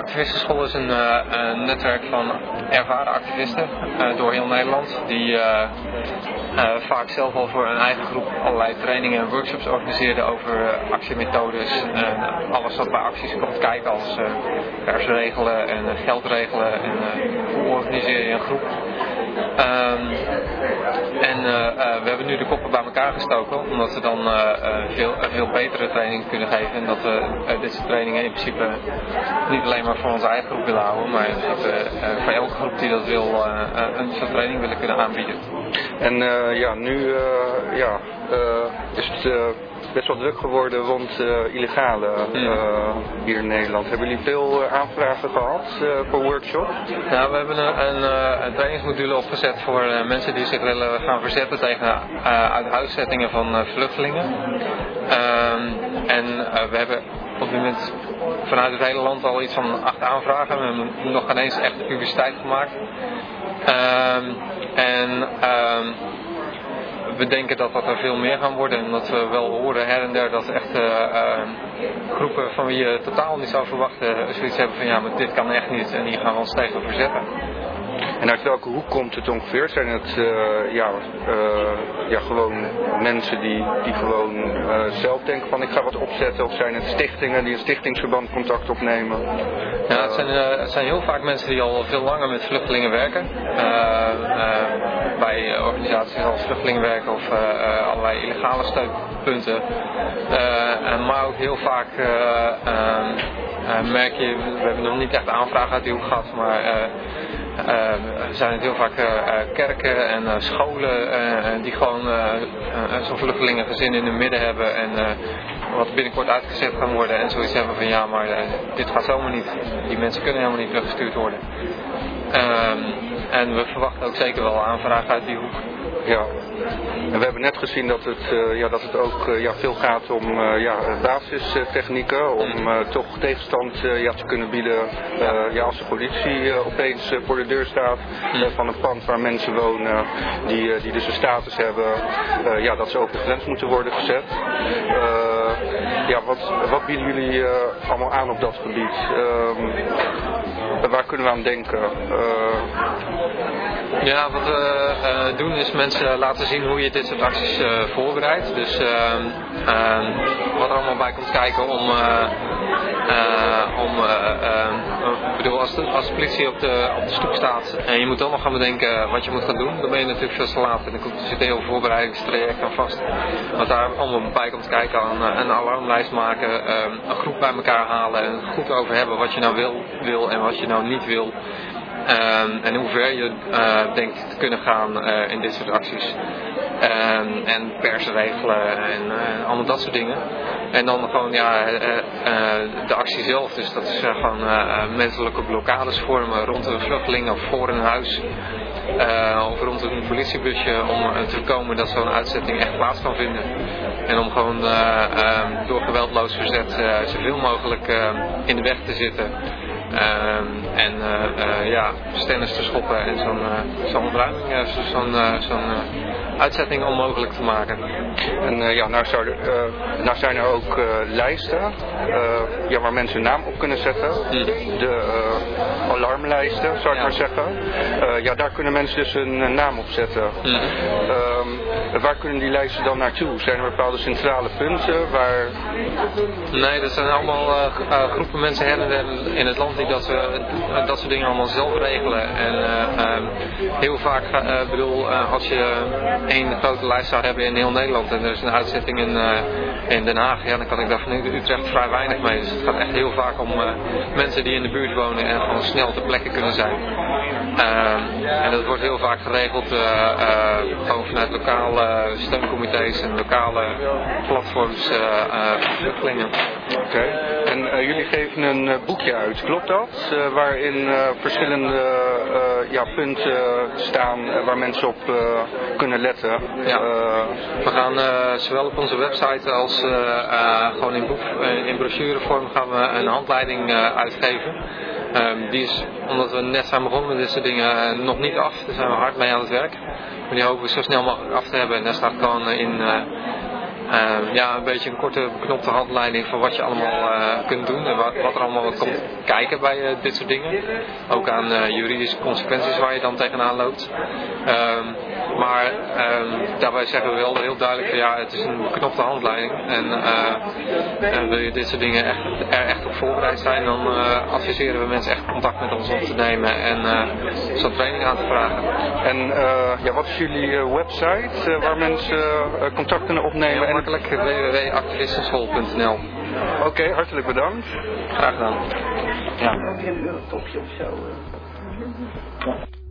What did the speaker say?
Activistenschool is een netwerk van ervaren activisten door heel Nederland die vaak zelf al voor een eigen groep allerlei trainingen en workshops organiseerden over actiemethodes en alles wat bij acties komt kijken als pers regelen en geld regelen en hoe organiseer je een groep. We hebben nu de koppen bij elkaar gestoken omdat we dan een veel betere training kunnen geven en dat we dit soort trainingen in principe niet alleen maar voor onze eigen groep willen houden, maar in principe voor elke groep die dat wil een soort training willen kunnen aanbieden. En nu is het best wel druk geworden rond illegale hier in Nederland. Hebben jullie veel aanvragen gehad voor workshops? Nou, we hebben een trainingsmodule opgezet voor mensen die zich willen gaan verzetten tegen uithuiszettingen van vluchtelingen. We hebben op dit moment vanuit het hele land al iets van 8 aanvragen. We hebben nog geen eens echt publiciteit gemaakt. We denken dat er veel meer gaan worden en dat we wel horen her en der dat echt groepen van wie je totaal niet zou verwachten zoiets hebben van ja, maar dit kan echt niet en die gaan we ons tegen verzetten. En uit welke hoek komt het ongeveer? Zijn het gewoon mensen die gewoon zelf denken van ik ga wat opzetten? Of zijn het stichtingen die in stichtingsverband contact opnemen? Ja, het zijn heel vaak mensen die al veel langer met vluchtelingen werken. Bij organisaties als Vluchtelingenwerk of allerlei illegale steunpunten. Maar ook heel vaak merk je, we hebben nog niet echt aanvragen uit die hoek gehad, maar zijn het heel vaak kerken en scholen die gewoon zo'n vluchtelingengezin in hun midden hebben en wat binnenkort uitgezet gaan worden en zoiets hebben van ja, maar dit gaat zomaar niet. Die mensen kunnen helemaal niet teruggestuurd worden. En we verwachten ook zeker wel aanvragen uit die hoek. Ja. En we hebben net gezien dat het ook veel gaat om basistechnieken, om toch tegenstand te kunnen bieden als de politie opeens voor de deur staat van een pand waar mensen wonen die dus een status hebben, dat ze over de grens moeten worden gezet. Wat bieden jullie allemaal aan op dat gebied? Waar kunnen we aan denken? Ja, wat we doen is mensen laten zien hoe je dit soort acties voorbereidt. Dus wat er allemaal bij komt kijken als de politie op de stoep staat en je moet dan nog gaan bedenken wat je moet gaan doen, dan ben je natuurlijk veel te laat. En er zit een heel voorbereidingstraject aan vast. Wat daar allemaal bij komt kijken aan een alarmlijst maken, een groep bij elkaar halen en goed over hebben wat je nou wil en wat je nou niet wil. En hoe ver je denkt te kunnen gaan in dit soort acties. En pers regelen en allemaal dat soort dingen. En dan gewoon de actie zelf. Dus dat is gewoon menselijke blokkades vormen rond een vluchteling of voor een huis. Of rond een politiebusje om te voorkomen dat zo'n uitzetting echt plaats kan vinden. En om gewoon door geweldloos verzet zoveel mogelijk in de weg te zitten. Stennis te schoppen en zo'n ontruiming, zo'n uitzetting onmogelijk te maken. En nou zijn er ook lijsten waar mensen hun naam op kunnen zetten. De alarmlijsten, zou ik maar zeggen. Daar kunnen mensen dus hun naam op zetten. Waar kunnen die lijsten dan naartoe? Zijn er bepaalde centrale punten waar... Nee, dat zijn allemaal groepen mensen her en der in het land die dat soort dingen allemaal zelf regelen. En heel vaak, als je één grote lijst zou hebben in heel Nederland en er is een uitzetting in Den Haag, dan kan ik daar van Utrecht vrij weinig mee. Dus het gaat echt heel vaak om mensen die in de buurt wonen en gewoon snel ter plekke kunnen zijn. En dat wordt heel vaak geregeld gewoon vanuit lokale steuncomité's en lokale platforms voor vluchtelingen. Oké. En jullie geven een boekje uit, klopt dat? Waarin verschillende punten staan waar mensen op kunnen letten. Ja. We gaan zowel op onze website als gewoon in brochurevorm gaan we een handleiding uitgeven. Die is, omdat we net zijn begonnen met dit soort dingen, nog niet af. Daar zijn we hard mee aan het werk. Maar die hopen we zo snel mogelijk af te hebben. En daar staat gewoon in een beetje een korte beknopte handleiding van wat je allemaal kunt doen en wat er allemaal komt kijken bij dit soort dingen. Ook aan juridische consequenties waar je dan tegenaan loopt. Maar daarbij zeggen we wel heel duidelijk van het is een beknopte handleiding en wil je dit soort dingen er echt op voorbereid zijn, dan adviseren we mensen echt contact met ons op te nemen en zo'n training aan te vragen. En wat is jullie website waar mensen contact kunnen opnemen? Heel makkelijk, www.activistenschool.nl. Oké, hartelijk bedankt. Graag gedaan. Ja. Een topje of zo.